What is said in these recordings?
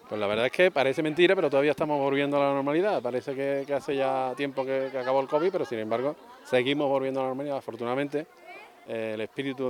Pues la verdad es que parece mentira, pero todavía estamos volviendo a la normalidad. Parece que hace ya tiempo que acabó el COVID, pero sin embargo seguimos volviendo a la normalidad. Afortunadamente, el espíritu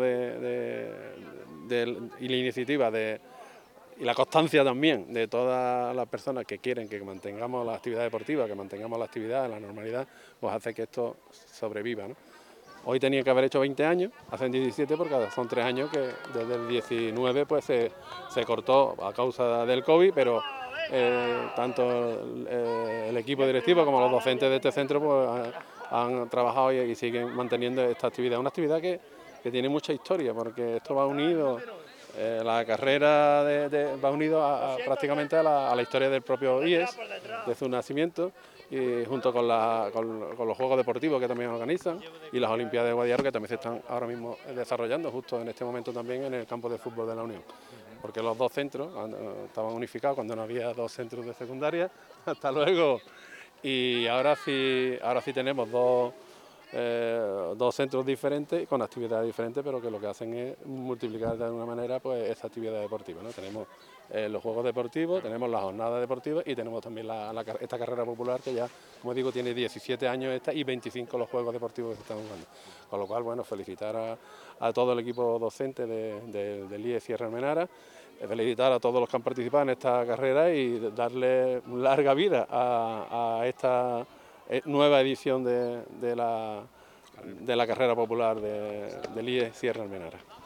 y la iniciativa y la constancia también de todas las personas que quieren que mantengamos la actividad deportiva, que mantengamos la actividad, la normalidad, pues hace que esto sobreviva, ¿no? Hoy tenía que haber hecho 20 años, hacen 17 porque son 3 años que desde el 19 pues se cortó a causa del COVID, pero tanto el equipo directivo como los docentes de este centro pues han trabajado y siguen manteniendo esta actividad. Una actividad que tiene mucha historia porque esto va unido, la carrera va unido prácticamente a la historia del propio IES, de su nacimiento, y junto con los Juegos Deportivos que también organizan y las Olimpiadas de Guadiaro que también se están ahora mismo desarrollando justo en este momento también en el campo de fútbol de la Unión. Porque los dos centros estaban unificados cuando no había dos centros de secundaria, hasta luego, y ahora sí tenemos dos centros diferentes con actividades diferentes, pero que lo que hacen es multiplicar de alguna manera pues esa actividad deportiva, ¿no? Tenemos los juegos deportivos, tenemos las jornadas deportivas y tenemos también esta carrera popular que ya, como digo, tiene 17 años esta y 25 los juegos deportivos que se están jugando. Con lo cual, bueno, felicitar a todo el equipo docente del IES Sierra Almenara, felicitar a todos los que han participado en esta carrera y darle larga vida a esta nueva edición de la carrera popular del IES Sierra Almenara.